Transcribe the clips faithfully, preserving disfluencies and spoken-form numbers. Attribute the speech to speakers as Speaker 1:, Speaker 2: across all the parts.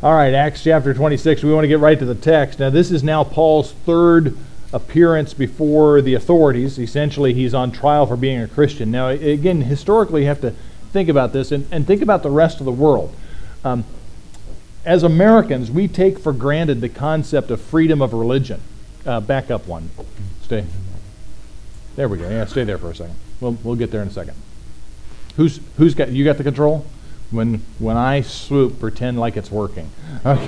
Speaker 1: All right, Acts chapter twenty-six. We want to get right to the text. Now, this is now Paul's third appearance before the authorities. Essentially, he's on trial for being a Christian. Now, again, historically, you have to think about this and, and think about the rest of the world. Um, as Americans, we take for granted the concept of freedom of religion. Uh, back up one. Stay. There we go. Yeah, stay there for a second. We'll we'll get there in a second. Who's who's got you got the control? When when I swoop, pretend like it's working. Okay.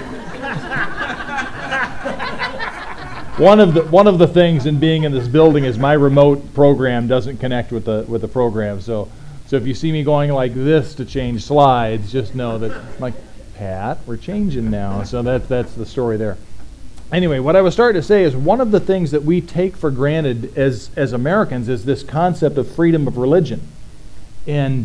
Speaker 1: one of the one of the things in being in this building is my remote program doesn't connect with the with the program. So so if you see me going like this to change slides, just know that I'm like, Pat, we're changing now. So that's that's the story there. Anyway, what I was starting to say is one of the things that we take for granted as as Americans is this concept of freedom of religion. And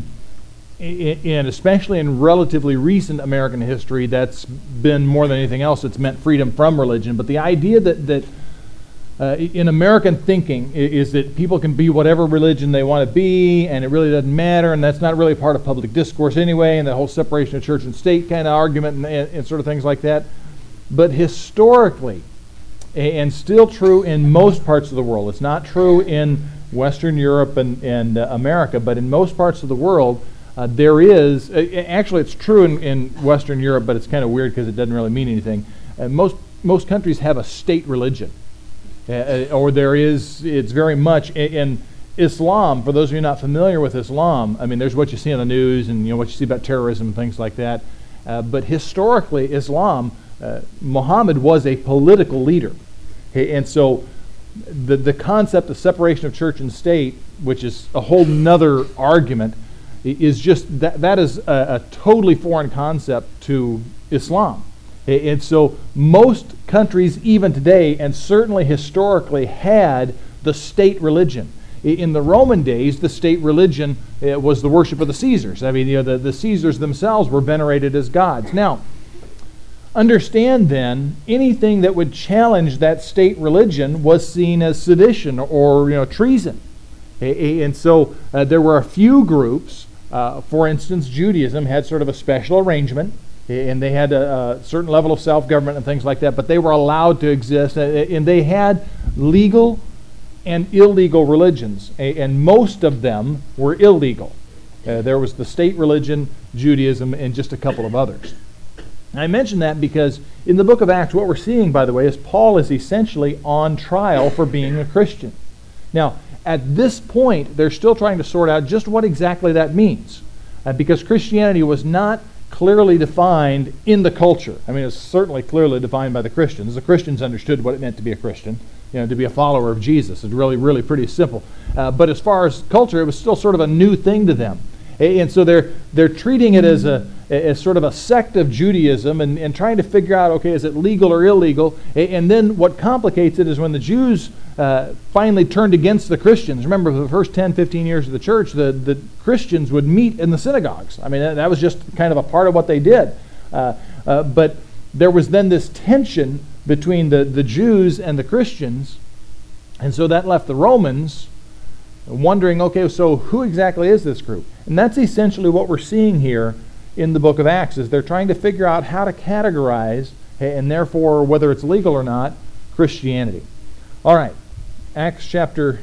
Speaker 1: and especially in relatively recent American history, that's been more than anything else, it's meant freedom from religion. But the idea that, that uh, in American thinking is that people can be whatever religion they want to be, and it really doesn't matter, and that's not really part of public discourse anyway, and the whole separation of church and state kind of argument and, and, and sort of things like that. But historically, and still true in most parts of the world, it's not true in Western Europe and, and uh, America, but in most parts of the world, Uh, there is, uh, actually it's true in, in Western Europe, but it's kind of weird because it doesn't really mean anything. Uh, most most countries have a state religion, uh, or there is, it's very much, in, in Islam, for those of you not familiar with Islam, I mean, there's what you see on the news and you know what you see about terrorism and things like that, uh, but historically Islam, uh, Muhammad was a political leader, okay, and so the, the concept of separation of church and state, which is a whole nother argument, is just that that is a, a totally foreign concept to Islam. And so most countries even today, and certainly historically, had the state religion. In the Roman days, the state religion uh, was the worship of the Caesars. I mean, you know, the, the Caesars themselves were venerated as gods. Now, understand then, anything that would challenge that state religion was seen as sedition or you know treason. And so uh, there were a few groups. Uh, for instance, Judaism had sort of a special arrangement, and they had a, a certain level of self-government and things like that, but they were allowed to exist, and they had legal and illegal religions, and most of them were illegal. Uh, there was the state religion, Judaism, and just a couple of others. I mention that because in the book of Acts, what we're seeing, by the way, is Paul is essentially on trial for being a Christian. Now, at this point, they're still trying to sort out just what exactly that means, uh, because Christianity was not clearly defined in the culture. I mean, it's certainly clearly defined by the Christians. The Christians understood what it meant to be a Christian, you know, to be a follower of Jesus. It's really, really pretty simple. Uh, but as far as culture, it was still sort of a new thing to them, and so they're they're treating it as a as sort of a sect of Judaism, and, and trying to figure out, okay, is it legal or illegal? And then what complicates it is when the Jews Uh, finally turned against the Christians. Remember, for the first ten, fifteen years of the church, the, the Christians would meet in the synagogues. I mean, that, that was just kind of a part of what they did. Uh, uh, but there was then this tension between the, the Jews and the Christians, and so that left the Romans wondering, okay, so who exactly is this group? And that's essentially what we're seeing here in the book of Acts, is they're trying to figure out how to categorize, and therefore, whether it's legal or not, Christianity. All right. Acts chapter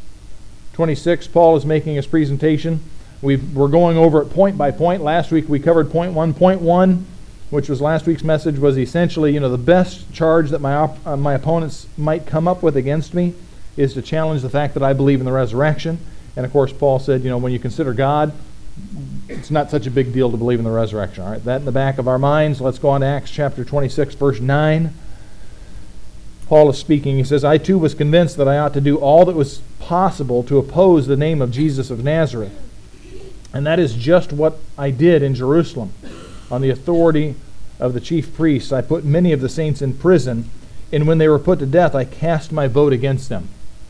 Speaker 1: twenty-six, Paul is making his presentation. We've, we're going over it point by point. Last week we covered point one. Point one, which was last week's message, was essentially, you know, the best charge that my op- uh, my opponents might come up with against me is to challenge the fact that I believe in the resurrection. And of course, Paul said, you know, when you consider God, it's not such a big deal to believe in the resurrection. All right, that in the back of our minds. Let's go on to Acts chapter twenty-six, verse nine. Paul is speaking. He says, I too was convinced that I ought to do all that was possible to oppose the name of Jesus of Nazareth. And that is just what I did in Jerusalem. On the authority of the chief priests, I put many of the saints in prison, and when they were put to death, I cast my vote against them.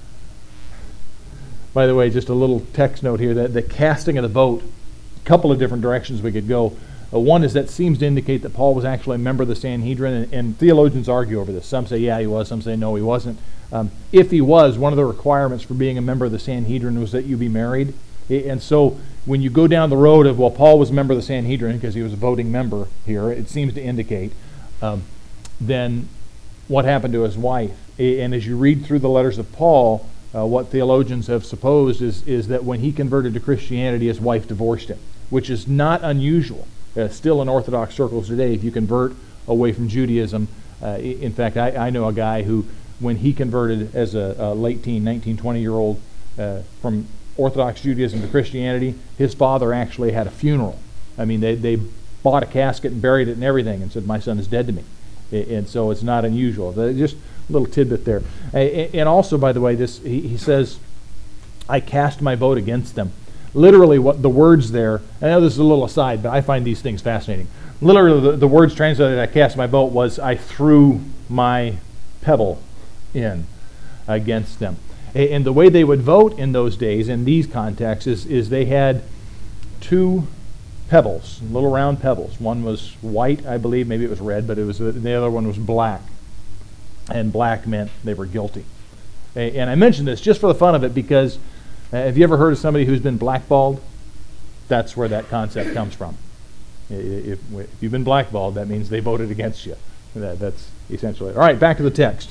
Speaker 1: By the way, just a little text note here, that the casting of the vote, a couple of different directions we could go. Uh, one is that seems to indicate that Paul was actually a member of the Sanhedrin, and, and theologians argue over this. Some say, yeah, he was. Some say, no, he wasn't. Um, if he was, one of the requirements for being a member of the Sanhedrin was that you be married. And so when you go down the road of, well, Paul was a member of the Sanhedrin because he was a voting member here, it seems to indicate, um, then what happened to his wife? And as you read through the letters of Paul, uh, what theologians have supposed is, is that when he converted to Christianity, his wife divorced him, which is not unusual. Uh, still in Orthodox circles today, if you convert away from Judaism, uh, in fact, I, I know a guy who, when he converted as a, a late teen, nineteen, twenty-year-old uh, from Orthodox Judaism to Christianity, his father actually had a funeral. I mean, they, they bought a casket and buried it and everything and said, my son is dead to me. And so it's not unusual. Just a little tidbit there. And also, by the way, this he, he says, I cast my vote against them. Literally, what the words there, I know this is a little aside, but I find these things fascinating. Literally, the, the words translated, I cast my vote, was I threw my pebble in against them. And the way they would vote in those days, in these contexts, is, is they had two pebbles, little round pebbles. One was white, I believe, maybe it was red, but it was the other one was black. And black meant they were guilty. And I mention this just for the fun of it because uh, have you ever heard of somebody who's been blackballed? That's where that concept comes from. If, if you've been blackballed, that means they voted against you. That, that's essentially it. All right, back to the text.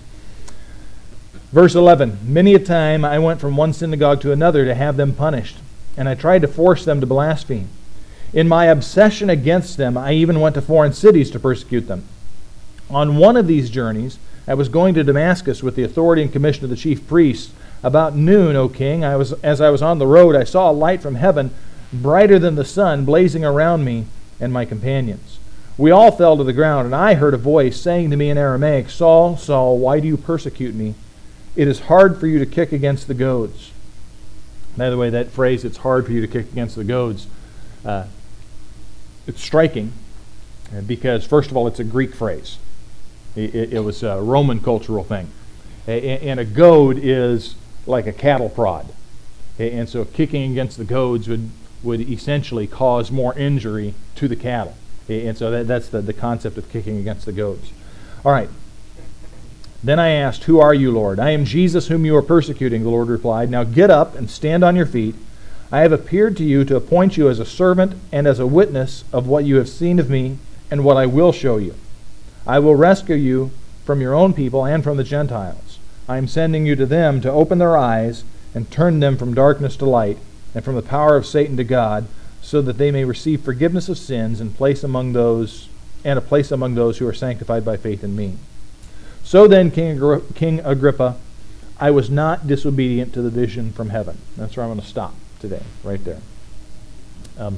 Speaker 1: Verse eleven, many a time I went from one synagogue to another to have them punished, and I tried to force them to blaspheme. In my obsession against them, I even went to foreign cities to persecute them. On one of these journeys, I was going to Damascus with the authority and commission of the chief priests. About noon, O king, I was, as I was on the road, I saw a light from heaven, brighter than the sun, blazing around me and my companions. We all fell to the ground, and I heard a voice saying to me in Aramaic, Saul, Saul, why do you persecute me? It is hard for you to kick against the goads. By the way, that phrase, it's hard for you to kick against the goads, uh, it's striking because, first of all, it's a Greek phrase. It, it, it was a Roman cultural thing. And a goad is like a cattle prod. And so kicking against the goads would, would essentially cause more injury to the cattle. And so that, that's the, the concept of kicking against the goads. All right. Then I asked, who are you, Lord? I am Jesus whom you are persecuting, the Lord replied. Now get up and stand on your feet. I have appeared to you to appoint you as a servant and as a witness of what you have seen of me and what I will show you. I will rescue you from your own people and from the Gentiles. I am sending you to them to open their eyes and turn them from darkness to light and from the power of Satan to God, so that they may receive forgiveness of sins and place among those and a place among those who are sanctified by faith in me. So then, King, Agri- King Agrippa, I was not disobedient to the vision from heaven. That's where I'm going to stop today, right there. Um,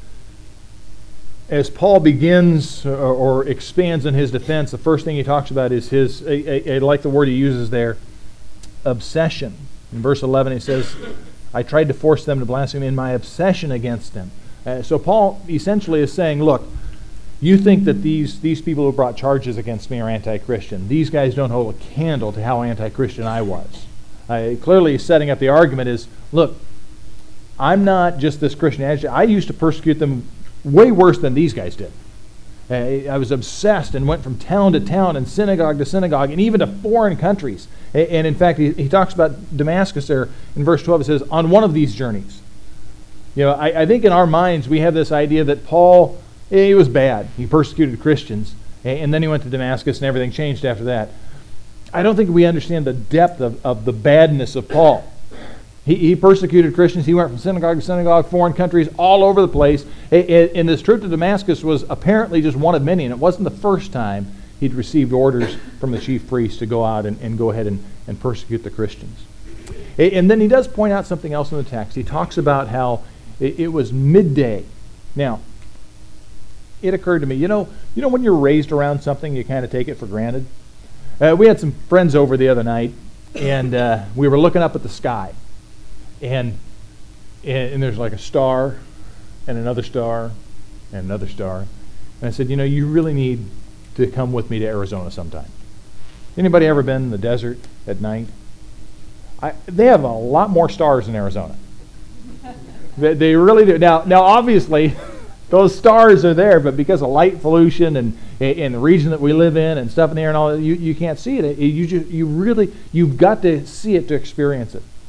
Speaker 1: as Paul begins or, or expands on his defense, the first thing he talks about is his, I, I, I like the word he uses there, obsession. In verse eleven he says, I tried to force them to blaspheme in my obsession against them. Uh, so Paul essentially is saying, look, you think that these, these people who brought charges against me are anti-Christian. These guys don't hold a candle to how anti-Christian I was. Uh, clearly setting up the argument is, look, I'm not just this Christian agitator. I used to persecute them way worse than these guys did. Uh, I was obsessed and went from town to town and synagogue to synagogue and even to foreign countries. And in fact, he, he talks about Damascus there in verse twelve. It says, on one of these journeys. You know, I, I think in our minds we have this idea that Paul, he was bad. He persecuted Christians. And then he went to Damascus and everything changed after that. I don't think we understand the depth of, of the badness of Paul. He, he persecuted Christians. He went from synagogue to synagogue, foreign countries, all over the place. And this trip to Damascus was apparently just one of many, and it wasn't the first time he'd received orders from the chief priest to go out and, and go ahead and, and persecute the Christians. And then he does point out something else in the text. He talks about how it, it was midday. Now, it occurred to me, you know, you know when you're raised around something, you kind of take it for granted. Uh, we had some friends over the other night, and uh, we were looking up at the sky. And, and and there's like a star and another star and another star. And I said, you know, you really need to come with me to Arizona sometime. Anybody ever been in the desert at night? I, they have a lot more stars in Arizona. they, they really do. Now, now obviously, those stars are there, but because of light pollution and in the region that we live in and stuff in the air and all, you, you can't see it. You just, you really, you've got to see it to experience it.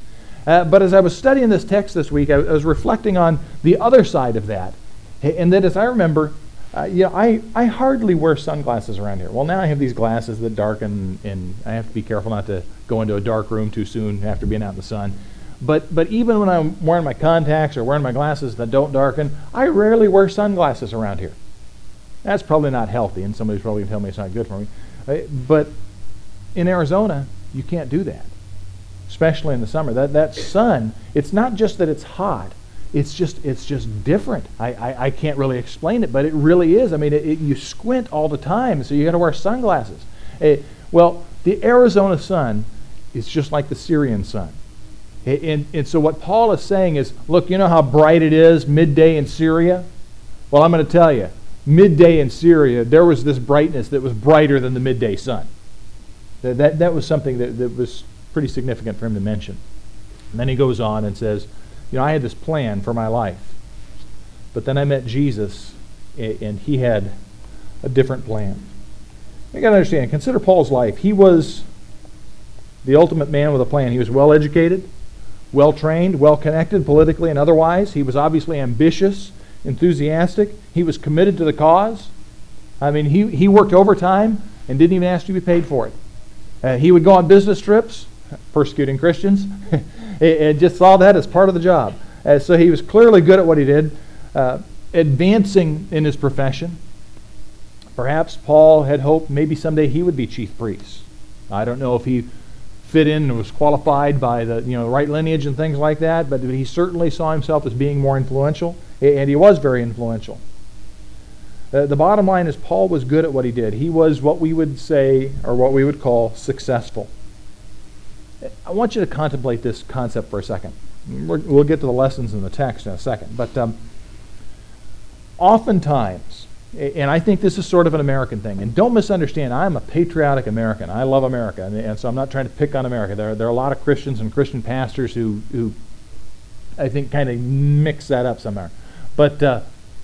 Speaker 1: Uh, but as I was studying this text this week, I, I was reflecting on the other side of that. And that as I remember, uh, you know, I, I hardly wear sunglasses around here. Well, now I have these glasses that darken, and I have to be careful not to go into a dark room too soon after being out in the sun. But but even when I'm wearing my contacts or wearing my glasses that don't darken, I rarely wear sunglasses around here. That's probably not healthy, and somebody's probably going to tell me it's not good for me. Uh, But in Arizona, you can't do that, especially in the summer. That that sun, it's not just that it's hot. It's just it's just different. I, I, I can't really explain it, but it really is. I mean, it, it, you squint all the time, so you got to wear sunglasses. Uh, well, the Arizona sun is just like the Syrian sun. And, and so what Paul is saying is, look, you know how bright it is midday in Syria? Well, I'm going to tell you, midday in Syria, there was this brightness that was brighter than the midday sun. That, that, that was something that, that was pretty significant for him to mention. And then he goes on and says, you know, I had this plan for my life, but then I met Jesus, and he had a different plan. You got to understand, consider Paul's life. He was the ultimate man with a plan. He was well educated, well-trained, well-connected politically and otherwise. He was obviously ambitious, enthusiastic. He was committed to the cause. I mean, he, he worked overtime and didn't even ask to be paid for it. Uh, he would go on business trips, persecuting Christians, and just saw that as part of the job. Uh, so he was clearly good at what he did, uh, advancing in his profession. Perhaps Paul had hoped maybe someday he would be chief priest. I don't know if he fit in and was qualified by the you know right lineage and things like that, but he certainly saw himself as being more influential, and he was very influential. Uh, the bottom line is Paul was good at what he did. He was what we would say, or what we would call, successful. I want you to contemplate this concept for a second. We're, we'll get to the lessons in the text in a second, but um, oftentimes, and I think this is sort of an American thing, and don't misunderstand, I'm a patriotic American. I love America, and, and so I'm not trying to pick on America. There, there are a lot of Christians and Christian pastors who, who I think, kind of mix that up somewhere. But uh,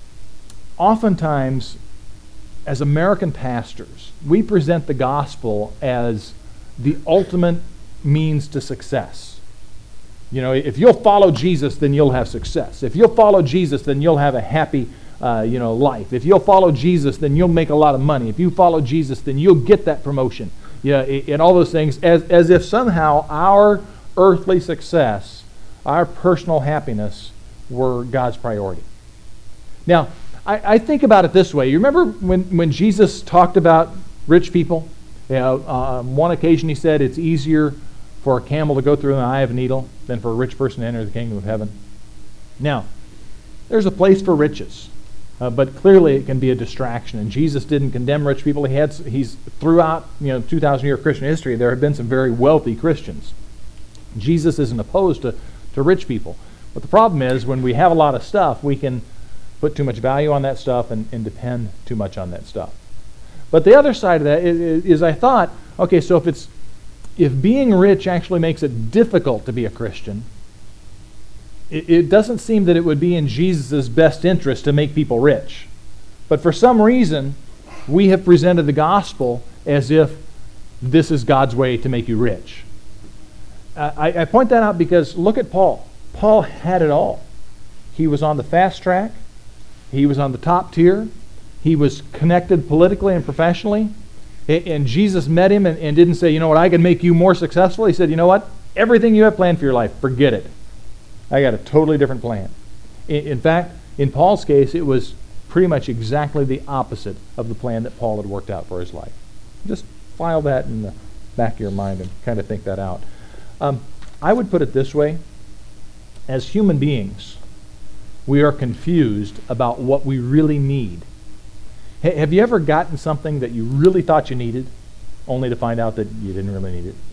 Speaker 1: oftentimes, as American pastors, we present the gospel as the ultimate means to success. You know, if you'll follow Jesus, then you'll have success. If you'll follow Jesus, then you'll have a happy Uh, you know, life. If you'll follow Jesus, then you'll make a lot of money. If you follow Jesus, then you'll get that promotion. Yeah, and all those things, as as if somehow our earthly success, our personal happiness, were God's priority. Now, I, I think about it this way. You remember when when Jesus talked about rich people? You know, uh, on one occasion he said it's easier for a camel to go through the eye of a needle than for a rich person to enter the kingdom of heaven. Now, there's a place for riches. Uh, but clearly it can be a distraction, and Jesus didn't condemn rich people. He had, he's throughout you know two thousand year Christian history, there have been some very wealthy Christians. Jesus isn't opposed to, to rich people. But the problem is when we have a lot of stuff, we can put too much value on that stuff and, and depend too much on that stuff. But the other side of that is, is I thought, okay, so if it's if being rich actually makes it difficult to be a Christian, It, it doesn't seem that it would be in Jesus' best interest to make people rich. But for some reason, we have presented the gospel as if this is God's way to make you rich. Uh, I, I point that out because look at Paul. Paul had it all. He was on the fast track. He was on the top tier. He was connected politically and professionally. And Jesus met him and, and didn't say, you know what, I can make you more successful. He said, you know what, everything you have planned for your life, forget it. I got a totally different plan. In, in fact, in Paul's case, it was pretty much exactly the opposite of the plan that Paul had worked out for his life. Just file that in the back of your mind and kind of think that out. Um, I would put it this way. As human beings, we are confused about what we really need. H- have you ever gotten something that you really thought you needed, only to find out that you didn't really need it?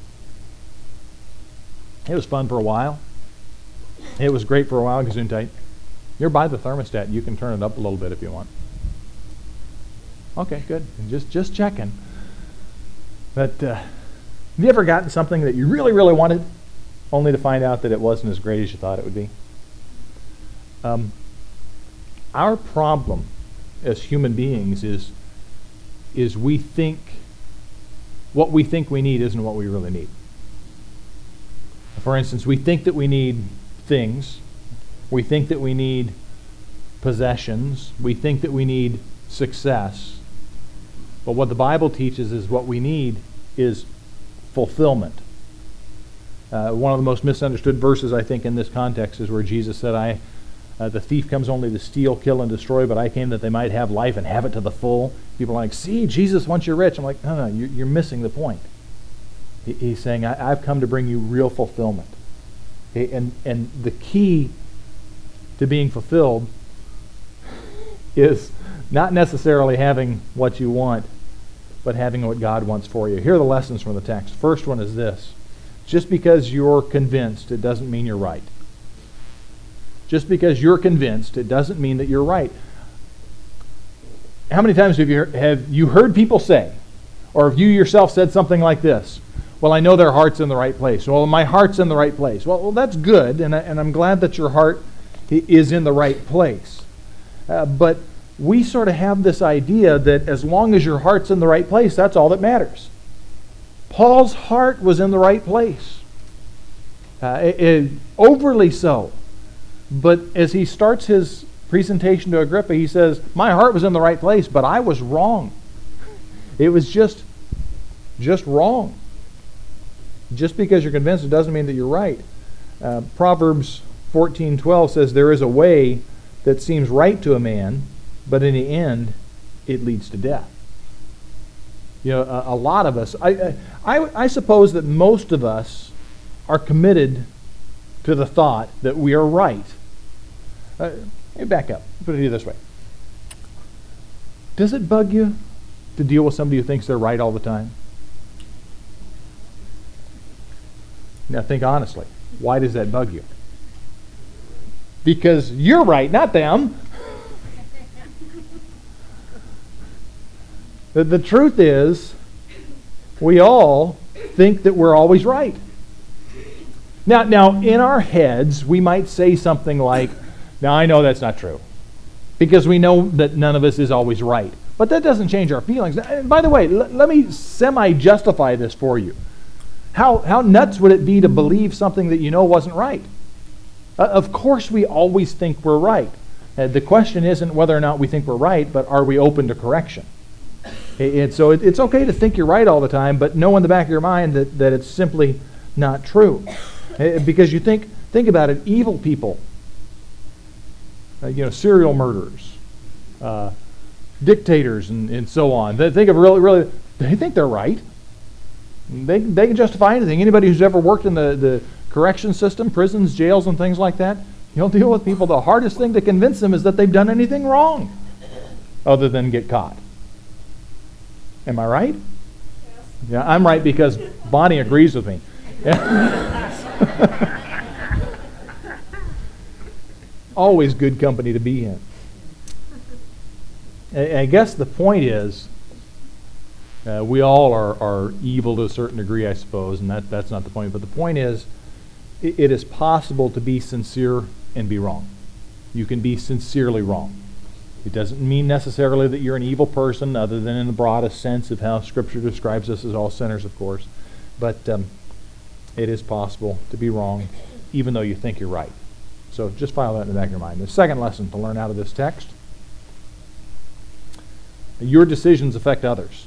Speaker 1: It was fun for a while. It was great for a while, Gesundheit. You're by the thermostat. You can turn it up a little bit if you want. Okay, good. Just just checking. But uh, have you ever gotten something that you really, really wanted, only to find out that it wasn't as great as you thought it would be? Um, our problem as human beings is is we think what we think we need isn't what we really need. For instance, we think that we need things. We think that we need possessions. We think that we need success. But what the Bible teaches is what we need is fulfillment. Uh, one of the most misunderstood verses, I think, in this context is where Jesus said, "I, uh, the thief comes only to steal, kill, and destroy, but I came that they might have life and have it to the full." People are like, "See, Jesus wants you rich." I'm like, no, no, you're, you're missing the point. He, he's saying, I, I've come to bring you real fulfillment. And, and the key to being fulfilled is not necessarily having what you want, but having what God wants for you. Here are the lessons from the text. First one is this. Just because you're convinced, it doesn't mean you're right. Just because you're convinced, it doesn't mean that you're right. How many times have you, have you heard people say, or have you yourself said something like this? Well, I know their heart's in the right place. Well, my heart's in the right place. Well, well that's good, and, I, and I'm glad that your heart is in the right place. Uh, but we sort of have this idea that as long as your heart's in the right place, that's all that matters. Paul's heart was in the right place. Uh, it, it, overly so. But as he starts his presentation to Agrippa, he says, my heart was in the right place, but I was wrong. It was just, just wrong. Just because you're convinced, it doesn't mean that you're right. Uh, Proverbs fourteen twelve says, there is a way that seems right to a man, but in the end, it leads to death. You know, a, a lot of us, I, I, I suppose that most of us are committed to the thought that we are right. Uh, let me back up. Put it this way. Does it bug you to deal with somebody who thinks they're right all the time? Now think honestly. Why does that bug you? Because you're right, not them. the, the truth is, we all think that we're always right. Now, now, in our heads, we might say something like, now I know that's not true, because we know that none of us is always right. But that doesn't change our feelings. And by the way, l- let me semi-justify this for you. How, how nuts would it be to believe something that you know wasn't right? Uh, of course we always think we're right. Uh, the question isn't whether or not we think we're right, but are we open to correction? It, it, so it, it's okay to think you're right all the time, but know in the back of your mind that, that it's simply not true. Uh, because you think, think about it, evil people, uh, you know, serial murderers, uh, dictators, and, and so on. They think of really, really, they think they're right. They, they can justify anything. Anybody who's ever worked in the, the correction system, prisons, jails, and things like that, you'll deal with people. The hardest thing to convince them is that they've done anything wrong other than get caught. Am I right? Yes. Yeah, I'm right because Bonnie agrees with me. Always good company to be in. I, I guess the point is, Uh, we all are, are evil to a certain degree, I suppose, and that, that's not the point. But the point is, it, it is possible to be sincere and be wrong. You can be sincerely wrong. It doesn't mean necessarily that you're an evil person, other than in the broadest sense of how Scripture describes us as all sinners, of course. But um, it is possible to be wrong, even though you think you're right. So just file that in the back of your mind. The second lesson to learn out of this text: your decisions affect others.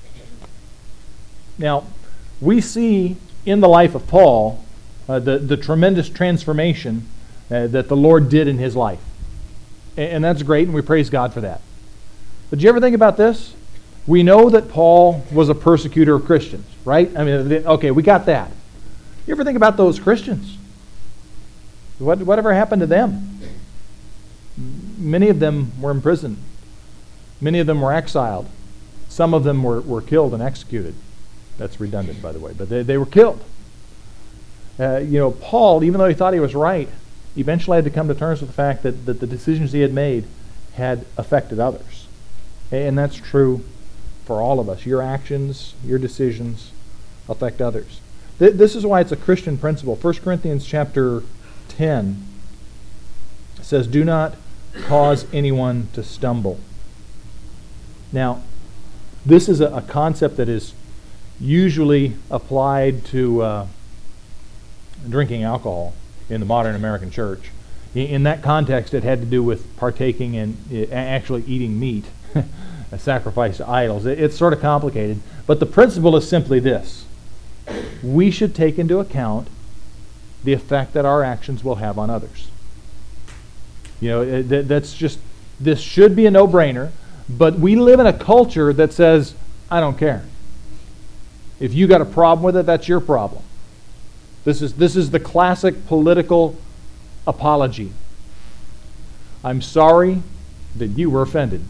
Speaker 1: Now, we see in the life of Paul uh, the, the tremendous transformation uh, that the Lord did in his life. And, and that's great, and we praise God for that. But did you ever think about this? We know that Paul was a persecutor of Christians, right? I mean, the, okay, we got that. You ever think about those Christians? What, whatever happened to them? Many of them were imprisoned. Many of them were exiled. Some of them were, were killed and executed. That's redundant, by the way, but they, they were killed. Uh, you know, Paul, even though he thought he was right, eventually had to come to terms with the fact that, that the decisions he had made had affected others. And that's true for all of us. Your actions, your decisions affect others. Th- this is why it's a Christian principle. First Corinthians chapter ten says, do not cause anyone to stumble. Now, this is a, a concept that is usually applied to uh, drinking alcohol in the modern American church. In that context, it had to do with partaking in actually eating meat, a sacrifice to idols. It's sort of complicated, but the principle is simply this. We should take into account the effect that our actions will have on others. You know, that's just, this should be a no-brainer, but we live in a culture that says, I don't care. If you got a problem with it, that's your problem. This is this is the classic political apology. I'm sorry that you were offended.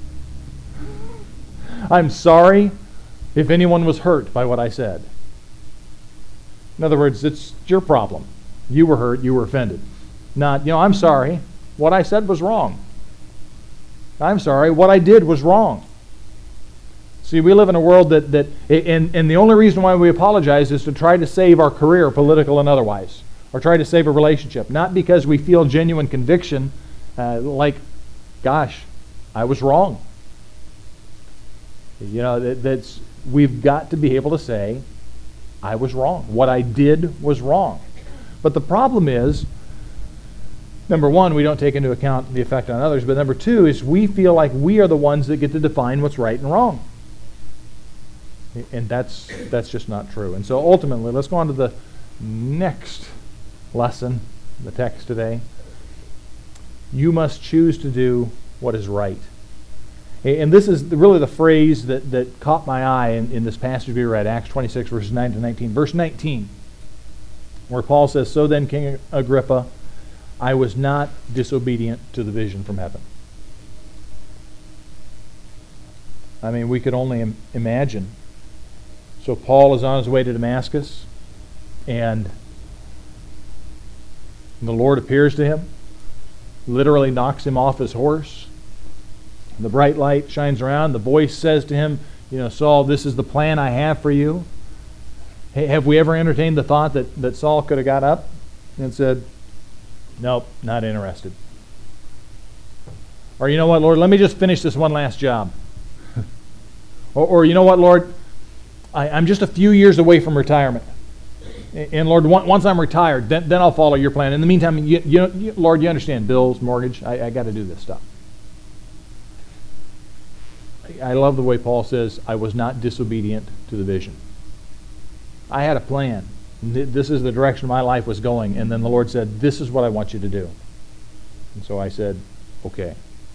Speaker 1: I'm sorry if anyone was hurt by what I said. In other words, it's your problem. You were hurt, you were offended. Not, you know, I'm sorry, what I said was wrong. I'm sorry, what I did was wrong. See, we live in a world that, that and, and the only reason why we apologize is to try to save our career, political and otherwise, or try to save a relationship. Not because we feel genuine conviction, uh, like, gosh, I was wrong. You know, that, that's we've got to be able to say, I was wrong. What I did was wrong. But the problem is, number one, we don't take into account the effect on others, but number two is we feel like we are the ones that get to define what's right and wrong. And that's that's just not true. And so ultimately, let's go on to the next lesson, the text today. You must choose to do what is right. And this is really the phrase that, that caught my eye in, in this passage we read, Acts twenty-six, verses nine to nineteen. Verse nineteen, where Paul says, So then, King Agrippa, I was not disobedient to the vision from heaven. I mean, we could only im- imagine. So Paul is on his way to Damascus, and the Lord appears to him, literally knocks him off his horse. The bright light shines around. The voice says to him, you know, Saul, this is the plan I have for you. Hey, have we ever entertained the thought that, that Saul could have got up and said, nope, not interested? Or, you know what, Lord, let me just finish this one last job. or, or, you know what, Lord, I, I'm just a few years away from retirement. And, Lord, once I'm retired, then, then I'll follow your plan. In the meantime, you, you, you, Lord, you understand, bills, mortgage, I, I got to do this stuff. I love the way Paul says, I was not disobedient to the vision. I had a plan. This is the direction my life was going. And then the Lord said, this is what I want you to do. And so I said, okay.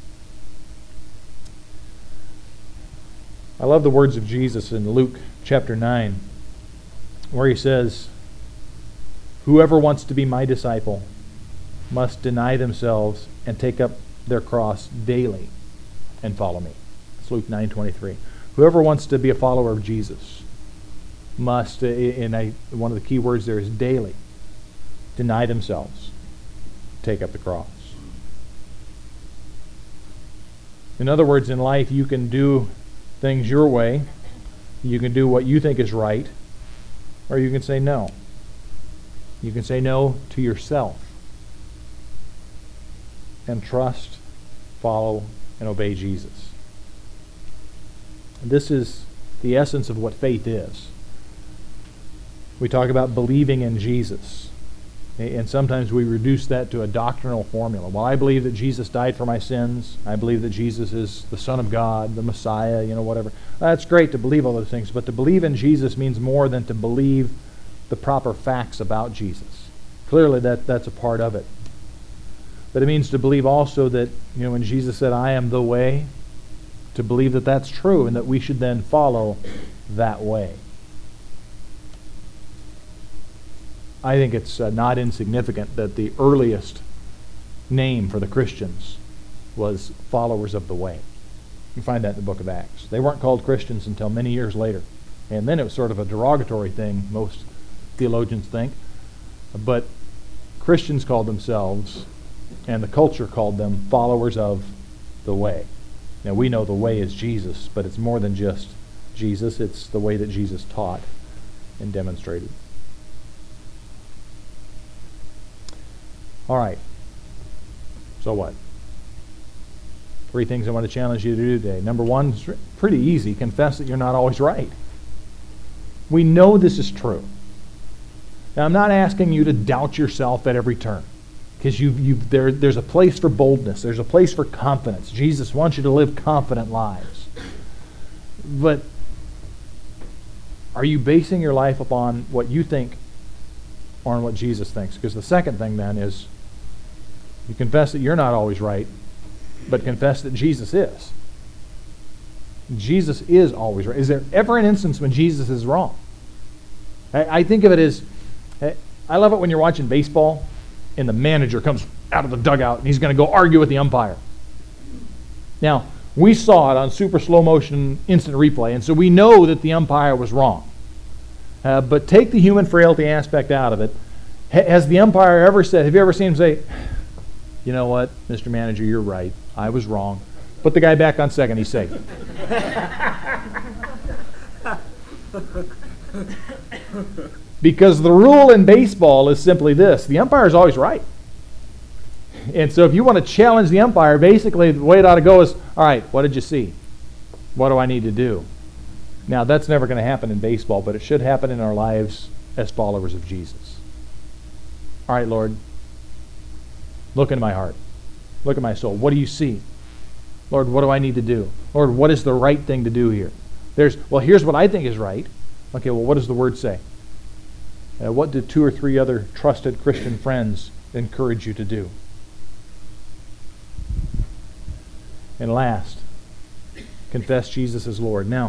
Speaker 1: I love the words of Jesus in Luke chapter nine, where he says, whoever wants to be my disciple must deny themselves and take up their cross daily and follow me. It's Luke nine twenty-three. Whoever wants to be a follower of Jesus must, and I, one of the key words there is daily, deny themselves, take up the cross. In other words, in life you can do things your way, you can do what you think is right, or you can say no. You can say no to yourself and trust, follow, and obey Jesus. This is the essence of what faith is. We talk about believing in Jesus, and sometimes we reduce that to a doctrinal formula. Well, I believe that Jesus died for my sins. I believe that Jesus is the Son of God, the Messiah, you know, whatever. That's great to believe all those things, but to believe in Jesus means more than to believe the proper facts about Jesus. Clearly, that, that's a part of it. But it means to believe also that, you know, when Jesus said, I am the way, to believe that that's true and that we should then follow that way. I think it's uh, not insignificant that the earliest name for the Christians was followers of the way. You find that in the book of Acts. They weren't called Christians until many years later. And then it was sort of a derogatory thing, most theologians think. But Christians called themselves, and the culture called them, followers of the way. Now, we know the way is Jesus, but it's more than just Jesus. It's the way that Jesus taught and demonstrated. All right. So what? Three things I want to challenge you to do today. Number one, it's pretty easy. Confess that you're not always right. We know this is true. Now, I'm not asking you to doubt yourself at every turn, because you've, you've, there, there's a place for boldness. There's a place for confidence. Jesus wants you to live confident lives. But are you basing your life upon what you think or on what Jesus thinks? Because the second thing then is you confess that you're not always right, but confess that Jesus is. Jesus is always right. Is there ever an instance when Jesus is wrong? I, I think of it as, I love it when you're watching baseball and the manager comes out of the dugout and he's going to go argue with the umpire. Now, we saw it on super slow motion instant replay, and so we know that the umpire was wrong. Uh, but take the human frailty aspect out of it. Ha- has the umpire ever said, have you ever seen him say, you know what, Mister Manager, you're right. I was wrong. Put the guy back on second, he's safe. Because the rule in baseball is simply this: the umpire is always right. And so if you want to challenge the umpire, basically the way it ought to go is, all right, what did you see? What do I need to do? Now, that's never going to happen in baseball, but it should happen in our lives as followers of Jesus. All right, Lord, look into my heart. Look at my soul. What do you see? Lord, what do I need to do? Lord, what is the right thing to do here? There's, well, here's what I think is right. Okay, well, what does the Word say? Uh, what did two or three other trusted Christian friends encourage you to do? And last, confess Jesus as Lord. Now,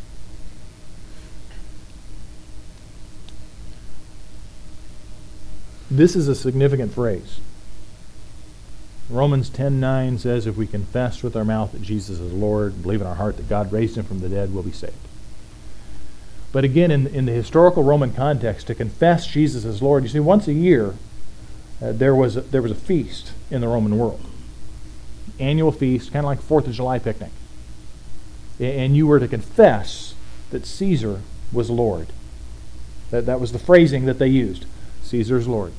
Speaker 1: this is a significant phrase. Romans ten nine says, if we confess with our mouth that Jesus is Lord, and believe in our heart that God raised him from the dead, we'll be saved. But again, in, in the historical Roman context, to confess Jesus as Lord, you see, once a year, uh, there was a, there was a feast in the Roman world. Annual feast, kind of like fourth of July picnic. And you were to confess that Caesar was Lord. That, that was the phrasing that they used. Caesar's Lord.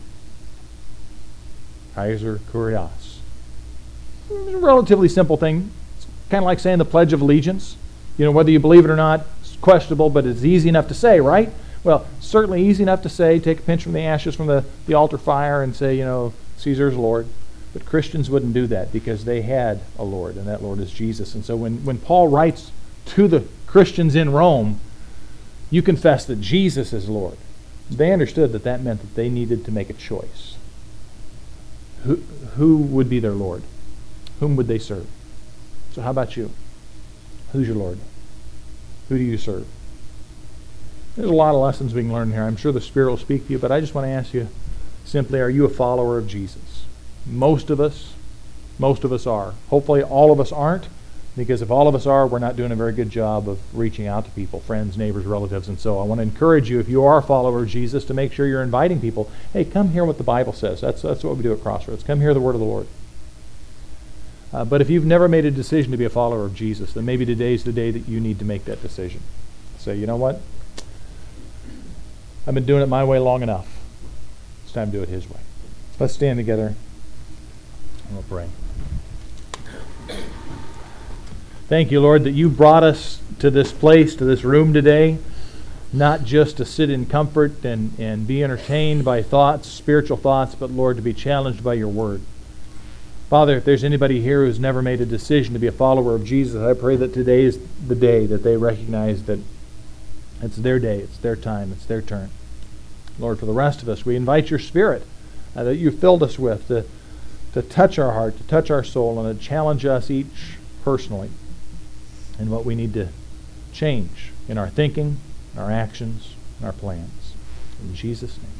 Speaker 1: Kaiser Kurios. It's a relatively simple thing. It's kind of like saying the Pledge of Allegiance. You know, whether you believe it or not, it's questionable, but it's easy enough to say, right? Well, certainly easy enough to say, take a pinch from the ashes from the, the altar fire and say, you know, Caesar's Lord. But Christians wouldn't do that because they had a Lord, and that Lord is Jesus. And so when, when Paul writes to the Christians in Rome, you confess that Jesus is Lord. They understood that that meant that they needed to make a choice. Who, who would be their Lord? Whom would they serve? So how about you? Who's your Lord? Who do you serve? There's a lot of lessons we can learn here. I'm sure the Spirit will speak to you, but I just want to ask you simply, are you a follower of Jesus? Most of us, most of us are. Hopefully all of us aren't, because if all of us are, we're not doing a very good job of reaching out to people, friends, neighbors, relatives, and so on. I want to encourage you, if you are a follower of Jesus, to make sure you're inviting people. Hey, come hear what the Bible says. That's, that's what we do at Crossroads. Come hear the word of the Lord. Uh, but if you've never made a decision to be a follower of Jesus, then maybe today's the day that you need to make that decision. Say, you know what? I've been doing it my way long enough. It's time to do it his way. Let's stand together and we'll pray. Thank you, Lord, that you brought us to this place, to this room today, not just to sit in comfort and, and be entertained by thoughts, spiritual thoughts, but, Lord, to be challenged by your word. Father, if there's anybody here who's never made a decision to be a follower of Jesus, I pray that today is the day that they recognize that it's their day, it's their time, it's their turn. Lord, for the rest of us, we invite your Spirit uh, that you've filled us with to, to touch our heart, to touch our soul, and to challenge us each personally in what we need to change in our thinking, our actions, and our plans. In Jesus' name.